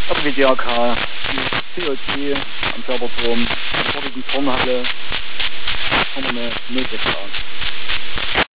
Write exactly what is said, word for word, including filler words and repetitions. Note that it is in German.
Aber wie D R K, die C O T am Serverturm, die dortigen Turnhalle, haben wir eine Möglichkeit.